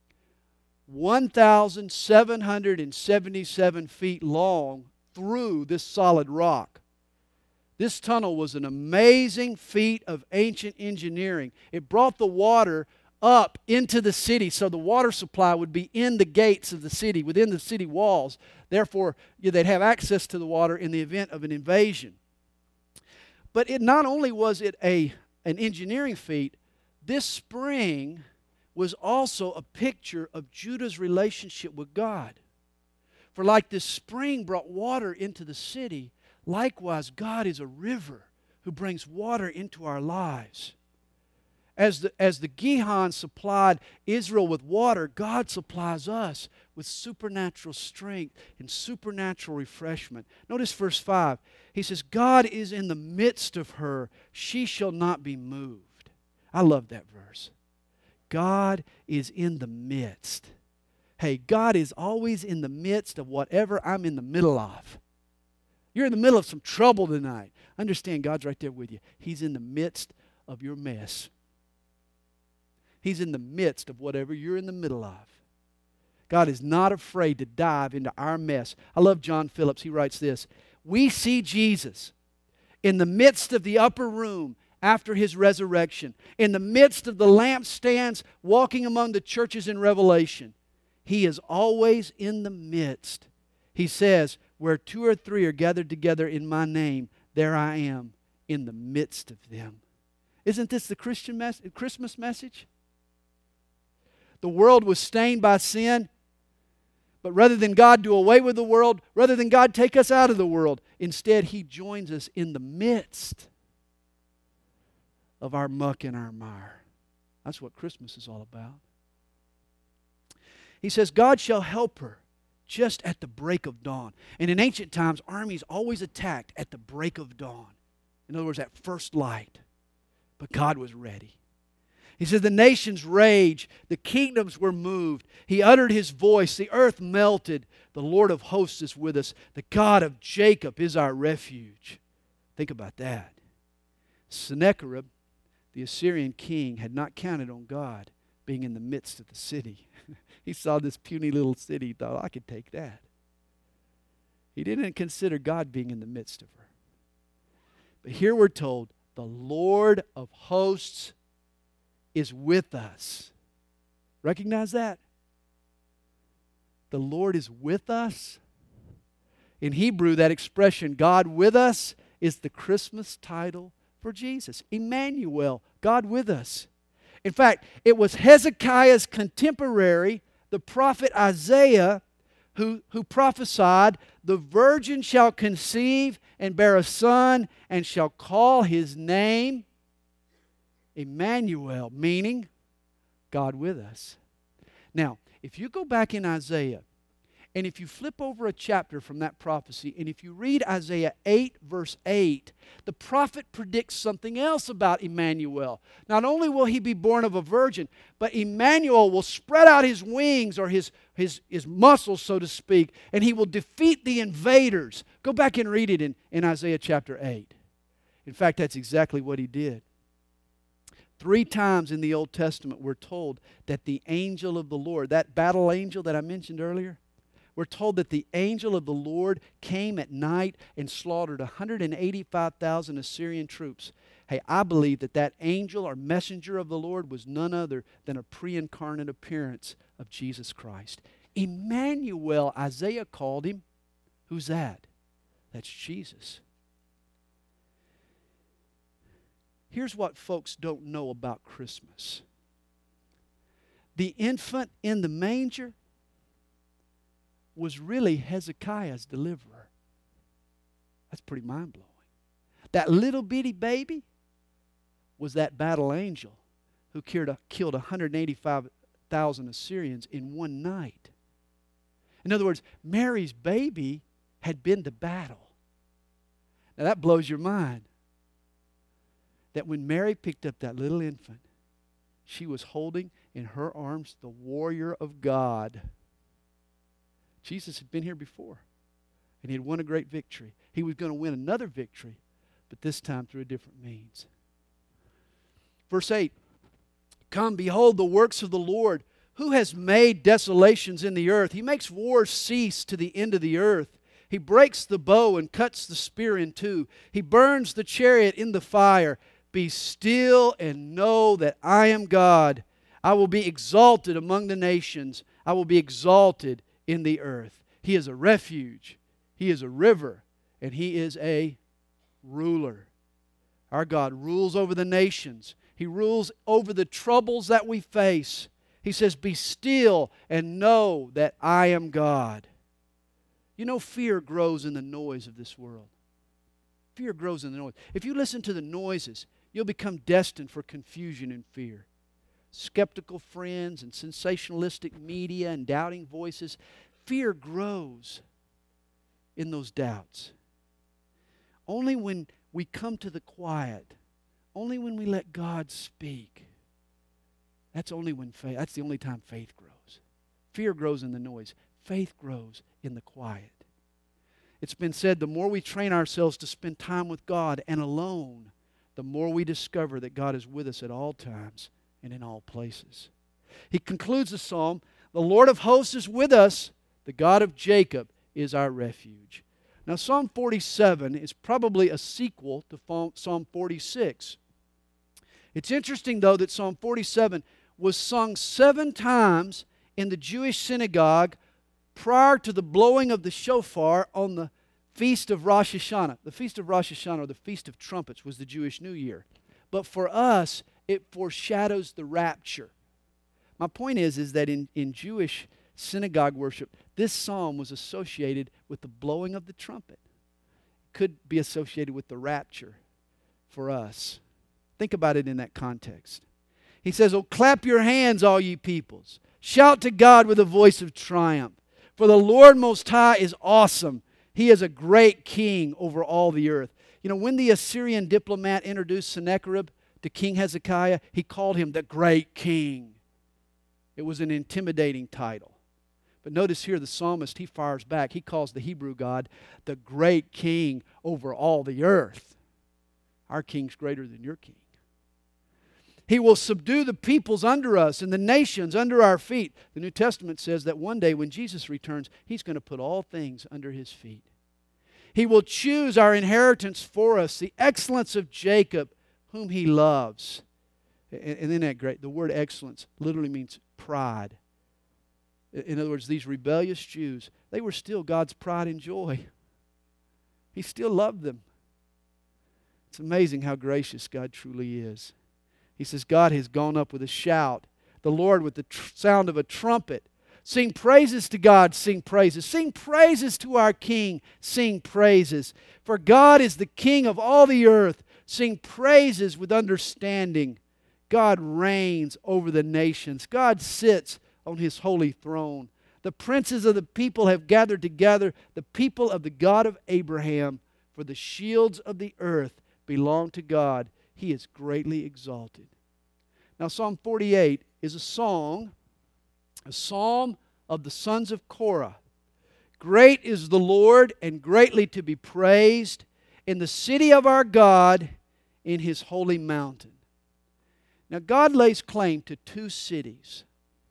one thousand seven hundred seventy-seven feet long through this solid rock. This tunnel was an amazing feat of ancient engineering. It brought the water up into the city, so the water supply would be in the gates of the city, within the city walls. Therefore, they'd have access to the water in the event of an invasion. But it not only was it a, an engineering feat, this spring was also a picture of Judah's relationship with God. For like this spring brought water into the city, likewise God is a river who brings water into our lives. As the, as the Gihon supplied Israel with water, God supplies us with supernatural strength and supernatural refreshment. Notice verse five. He says, God is in the midst of her. She shall not be moved. I love that verse. God is in the midst. Hey, God is always in the midst of whatever I'm in the middle of. You're in the middle of some trouble tonight. Understand, God's right there with you. He's in the midst of your mess. He's in the midst of whatever you're in the middle of. God is not afraid to dive into our mess. I love John Phillips. He writes this: we see Jesus in the midst of the upper room after His resurrection, in the midst of the lampstands walking among the churches in Revelation. He is always in the midst. He says, where two or three are gathered together in my name, there I am in the midst of them. Isn't this the Christian mes- Christmas message? The world was stained by sin, but rather than God do away with the world, rather than God take us out of the world, instead He joins us in the midst of our muck and our mire. That's what Christmas is all about. He says, God shall help her just at the break of dawn. And in ancient times, armies always attacked at the break of dawn. In other words, at first light. But God was ready. He says, the nations raged, the kingdoms were moved. He uttered His voice, the earth melted. The Lord of hosts is with us. The God of Jacob is our refuge. Think about that. Sennacherib, the Assyrian king, had not counted on God being in the midst of the city. He saw this puny little city. He thought, I could take that. He didn't consider God being in the midst of her. But here we're told, the Lord of hosts is with us. Recognize that? The Lord is with us. In Hebrew, that expression, God with us, is the Christmas title for Jesus. Emmanuel, God with us. In fact, it was Hezekiah's contemporary, the prophet Isaiah, who, who prophesied, the virgin shall conceive and bear a son and shall call his name Emmanuel, meaning God with us. Now, if you go back in Isaiah, and if you flip over a chapter from that prophecy, and if you read Isaiah eight, verse eight, the prophet predicts something else about Emmanuel. Not only will he be born of a virgin, but Emmanuel will spread out his wings, or his, his, his muscles, so to speak, and he will defeat the invaders. Go back and read it in, in Isaiah chapter eight. In fact, that's exactly what he did. Three times in the Old Testament we're told that the angel of the Lord, that battle angel that I mentioned earlier, we're told that the angel of the Lord came at night and slaughtered one hundred eighty-five thousand Assyrian troops. Hey, I believe that that angel or messenger of the Lord was none other than a pre-incarnate appearance of Jesus Christ. Emmanuel, Isaiah called him. Who's that? That's Jesus. Here's what folks don't know about Christmas. The infant in the manger was really Hezekiah's deliverer. That's pretty mind-blowing. That little bitty baby was that battle angel who killed one hundred eighty-five thousand Assyrians in one night. In other words, Mary's baby had been to battle. Now that blows your mind. That when Mary picked up that little infant, she was holding in her arms the warrior of God. Jesus had been here before, and he had won a great victory. He was going to win another victory, but this time through a different means. Verse eight, come, behold the works of the Lord, who has made desolations in the earth. He makes wars cease to the end of the earth. He breaks the bow and cuts the spear in two. He burns the chariot in the fire. Be still and know that I am God. I will be exalted among the nations. I will be exalted in the earth. He is a refuge. He is a river. And He is a ruler. Our God rules over the nations. He rules over the troubles that we face. He says, be still and know that I am God. You know, fear grows in the noise of this world. Fear grows in the noise. If you listen to the noises, you'll become destined for confusion and fear. Skeptical friends and sensationalistic media and doubting voices. Fear grows in those doubts. Only when we come to the quiet, only when we let God speak, that's only when faith, that's the only time faith grows. Fear grows in the noise. Faith grows in the quiet. It's been said, the more we train ourselves to spend time with God and alone, the more we discover that God is with us at all times and in all places. He concludes the psalm, the Lord of hosts is with us, the God of Jacob is our refuge. Now Psalm forty-seven is probably a sequel to Psalm forty-six. It's interesting though that Psalm forty-seven was sung seven times in the Jewish synagogue prior to the blowing of the shofar on the Feast of Rosh Hashanah. The Feast of Rosh Hashanah, or the Feast of Trumpets, was the Jewish New Year. But for us, it foreshadows the rapture. My point is, is that in, in Jewish synagogue worship, this psalm was associated with the blowing of the trumpet. It could be associated with the rapture for us. Think about it in that context. He says, oh, clap your hands, all ye peoples. Shout to God with a voice of triumph. For the Lord Most High is awesome. He is a great king over all the earth. You know, when the Assyrian diplomat introduced Sennacherib to King Hezekiah, he called him the great king. It was an intimidating title. But notice here the psalmist, he fires back. He calls the Hebrew God the great king over all the earth. Our king's greater than your king. He will subdue the peoples under us and the nations under our feet. The New Testament says that one day when Jesus returns, He's going to put all things under His feet. He will choose our inheritance for us, the excellence of Jacob, whom He loves. And, and isn't that great? The word excellence literally means pride. In other words, these rebellious Jews, they were still God's pride and joy. He still loved them. It's amazing how gracious God truly is. He says, God has gone up with a shout, the Lord with the tr- sound of a trumpet. Sing praises to God, sing praises. Sing praises to our King, sing praises. For God is the King of all the earth. Sing praises with understanding. God reigns over the nations. God sits on His holy throne. The princes of the people have gathered together, the people of the God of Abraham. For the shields of the earth belong to God. He is greatly exalted. Now Psalm forty-eight is a song, a psalm of the sons of Korah. Great is the Lord and greatly to be praised in the city of our God, in His holy mountain. Now God lays claim to two cities.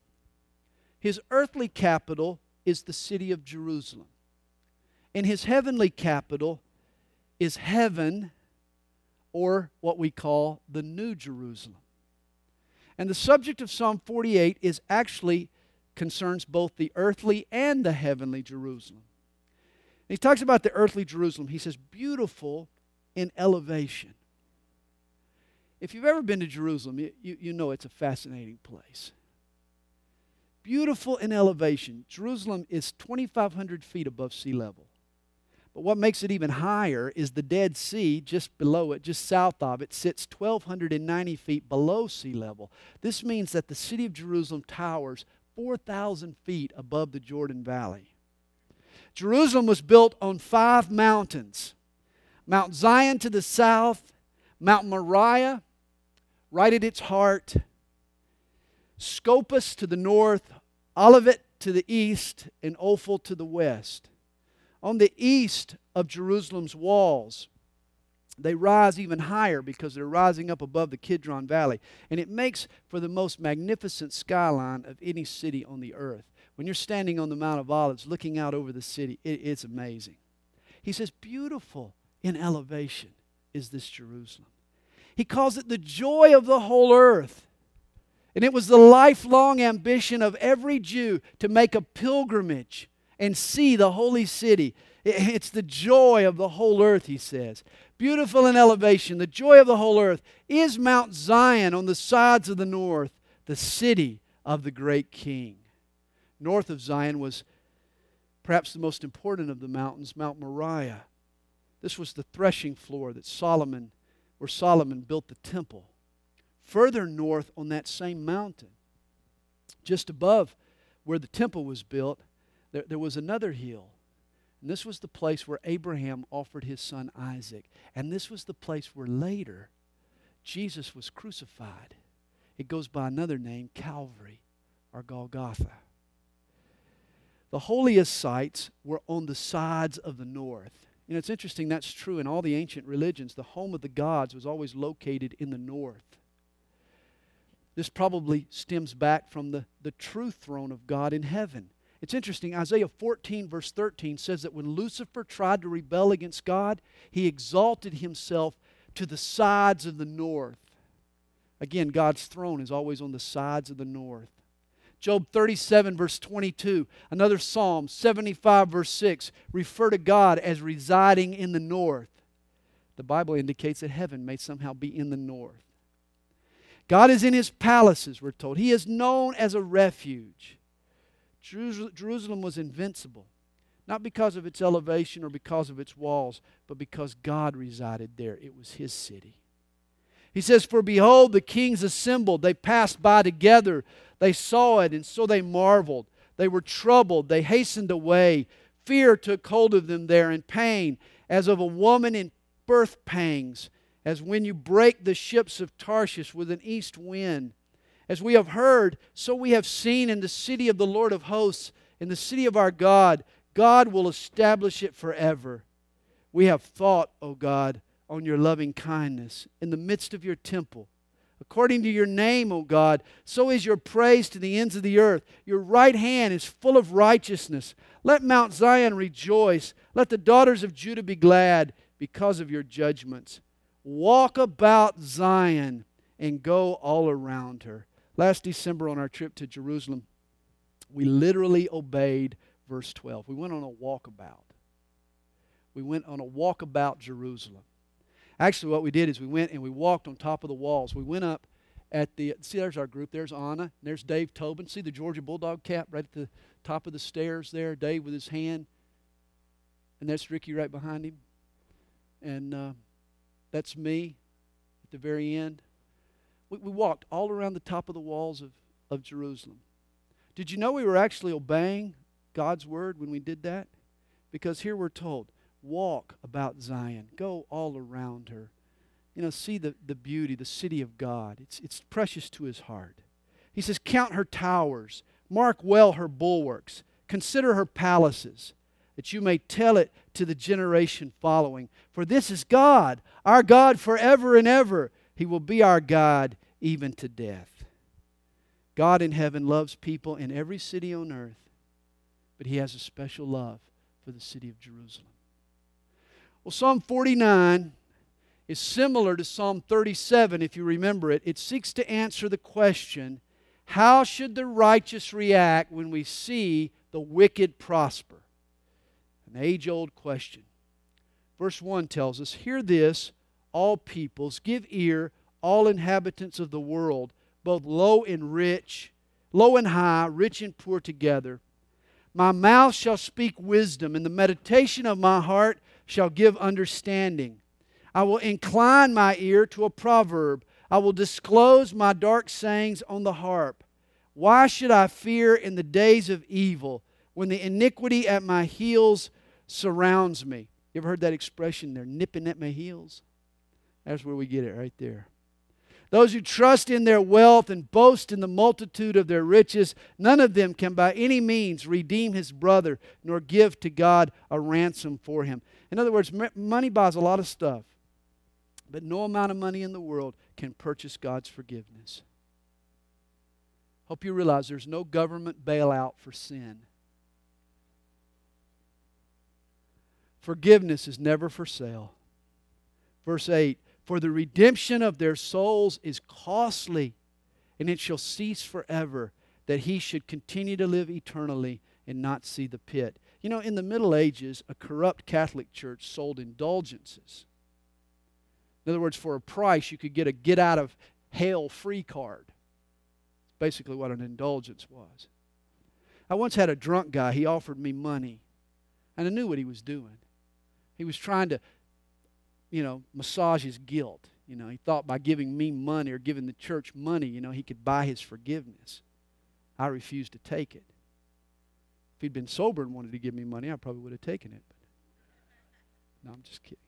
His earthly capital is the city of Jerusalem. And His heavenly capital is heaven, or what we call the New Jerusalem. And the subject of Psalm forty-eight is actually concerns both the earthly and the heavenly Jerusalem. And he talks about the earthly Jerusalem. He says, beautiful in elevation. If you've ever been to Jerusalem, you, you, you know it's a fascinating place. Beautiful in elevation. Jerusalem is twenty-five hundred feet above sea level. But what makes it even higher is the Dead Sea just below it, just south of it, sits twelve ninety feet below sea level. This means that the city of Jerusalem towers four thousand feet above the Jordan Valley. Jerusalem was built on five mountains. Mount Zion to the south, Mount Moriah right at its heart, Scopus to the north, Olivet to the east, and Ophel to the west. On the east of Jerusalem's walls, they rise even higher because they're rising up above the Kidron Valley. And it makes for the most magnificent skyline of any city on the earth. When you're standing on the Mount of Olives looking out over the city, it, it's amazing. He says, beautiful in elevation is this Jerusalem. He calls it the joy of the whole earth. And it was the lifelong ambition of every Jew to make a pilgrimage and see the holy city. It's the joy of the whole earth, he says. Beautiful in elevation, the joy of the whole earth is Mount Zion on the sides of the north, the city of the great king. North of Zion was perhaps the most important of the mountains, Mount Moriah. This was the threshing floor that Solomon, where Solomon built the temple. Further north on that same mountain, just above where the temple was built, there, there was another hill. And this was the place where Abraham offered his son Isaac. And this was the place where later Jesus was crucified. It goes by another name, Calvary or Golgotha. The holiest sites were on the sides of the north. You know, it's interesting, that's true in all the ancient religions. The home of the gods was always located in the north. This probably stems back from the, the true throne of God in heaven. It's interesting, Isaiah fourteen verse thirteen says that when Lucifer tried to rebel against God, he exalted himself to the sides of the north. Again, God's throne is always on the sides of the north. Job thirty-seven verse twenty-two, another Psalm seventy-five verse six, refer to God as residing in the north. The Bible indicates that heaven may somehow be in the north. God is in His palaces, we're told. He is known as a refuge. Jerusalem was invincible, not because of its elevation or because of its walls, but because God resided there. It was His city. He says, for behold, the kings assembled. They passed by together. They saw it, and so they marveled. They were troubled. They hastened away. Fear took hold of them there, and pain, as of a woman in birth pangs, as when you break the ships of Tarshish with an east wind. As we have heard, so we have seen in the city of the Lord of hosts, in the city of our God. God will establish it forever. We have thought, O God, on your loving kindness in the midst of your temple. According to your name, O God, so is your praise to the ends of the earth. Your right hand is full of righteousness. Let Mount Zion rejoice. Let the daughters of Judah be glad because of your judgments. Walk about Zion and go all around her. Last December on our trip to Jerusalem, we literally obeyed verse twelve. We went on a walkabout. We went on a walkabout Jerusalem. Actually, what we did is we went and we walked on top of the walls. We went up at the, see, there's our group. There's Anna. And there's Dave Tobin. See the Georgia Bulldog cap right at the top of the stairs there? Dave with his hand. And that's Ricky right behind him. And uh, that's me at the very end. We, we walked all around the top of the walls of, of Jerusalem. Did you know we were actually obeying God's word when we did that? Because here we're told, walk about Zion. Go all around her. You know, see the, the beauty, the city of God. It's, it's precious to His heart. He says, count her towers. Mark well her bulwarks. Consider her palaces, that you may tell it to the generation following. For this is God, our God forever and ever. He will be our God even to death. God in heaven loves people in every city on earth, but He has a special love for the city of Jerusalem. Well, Psalm forty-nine is similar to Psalm thirty-seven, if you remember it. It seeks to answer the question, how should the righteous react when we see the wicked prosper? An age-old question. Verse one tells us, hear this, all peoples, give ear, all inhabitants of the world, both low and rich, low and high, rich and poor together. My mouth shall speak wisdom, and the meditation of my heart shall give understanding. I will incline my ear to a proverb. I will disclose my dark sayings on the harp. Why should I fear in the days of evil, when the iniquity at my heels surrounds me? You ever heard that expression, they're nipping at my heels? That's where we get it right there. Those who trust in their wealth and boast in the multitude of their riches, none of them can by any means redeem his brother, nor give to God a ransom for him. In other words, money buys a lot of stuff, but no amount of money in the world can purchase God's forgiveness. Hope you realize there's no government bailout for sin. Forgiveness is never for sale. Verse eight, for the redemption of their souls is costly, and it shall cease forever, that he should continue to live eternally and not see the pit. You know, in the Middle Ages, a corrupt Catholic church sold indulgences. In other words, for a price, you could get a get-out-of-hell free card. Basically what an indulgence was. I once had a drunk guy. He offered me money, and I knew what he was doing. He was trying to, you know, massage his guilt. You know, he thought by giving me money or giving the church money, you know, he could buy his forgiveness. I refused to take it. If he'd been sober and wanted to give me money, I probably would have taken it. But no, I'm just kidding.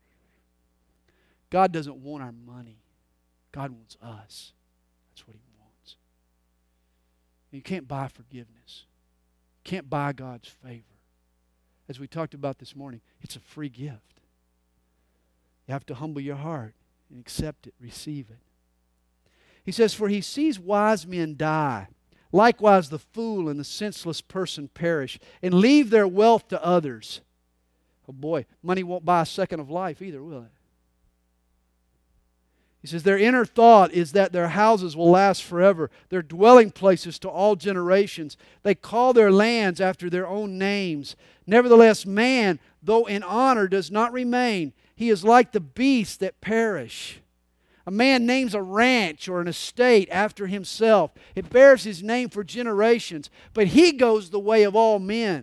God doesn't want our money. God wants us. That's what he wants. And you can't buy forgiveness. You can't buy God's favor. As we talked about this morning, it's a free gift. You have to humble your heart and accept it, receive it. He says, for he sees wise men die. Likewise the fool and the senseless person perish, and leave their wealth to others. Oh boy, money won't buy a second of life either, will it? He says, their inner thought is that their houses will last forever, their dwelling places to all generations. They call their lands after their own names. Nevertheless, man, though in honor, does not remain. He is like the beasts that perish. A man names a ranch or an estate after himself. It bears his name for generations, but he goes the way of all men.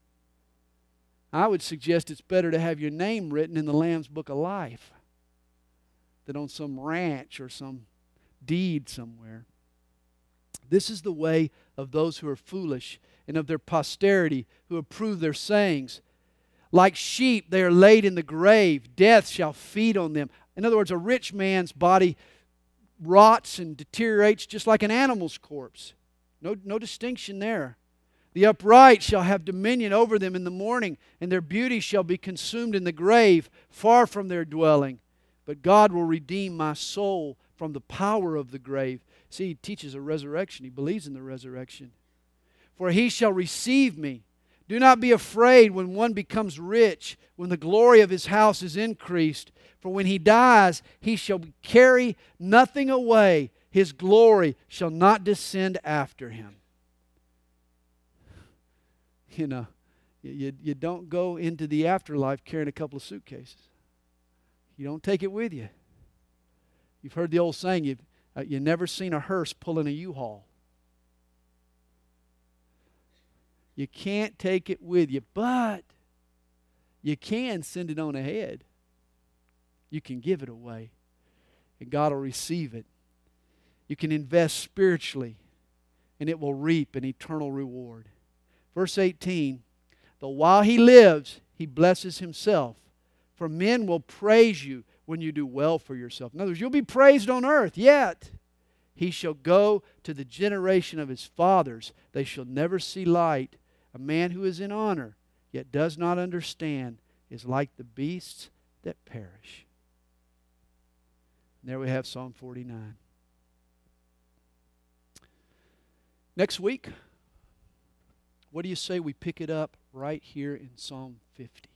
I would suggest it's better to have your name written in the Lamb's Book of Life than on some ranch or some deed somewhere. This is the way of those who are foolish, and of their posterity who approve their sayings. Like sheep they are laid in the grave. Death shall feed on them. In other words, a rich man's body rots and deteriorates just like an animal's corpse. No, no distinction there. The upright shall have dominion over them in the morning, and their beauty shall be consumed in the grave, far from their dwelling. But God will redeem my soul from the power of the grave. See, he teaches a resurrection. He believes in the resurrection. For he shall receive me. Do not be afraid when one becomes rich, when the glory of his house is increased. For when he dies, he shall carry nothing away. His glory shall not descend after him. You know, you, you don't go into the afterlife carrying a couple of suitcases. You don't take it with you. You've heard the old saying, you've uh, you never seen a hearse pulling a U-Haul. You can't take it with you, but you can send it on ahead. You can give it away, and God will receive it. You can invest spiritually, and it will reap an eternal reward. Verse eighteen, though while he lives, he blesses himself. For men will praise you when you do well for yourself. In other words, you'll be praised on earth, yet he shall go to the generation of his fathers. They shall never see light. A man who is in honor, yet does not understand, is like the beasts that perish. And there we have Psalm forty-nine. Next week, what do you say we pick it up right here in Psalm fifty?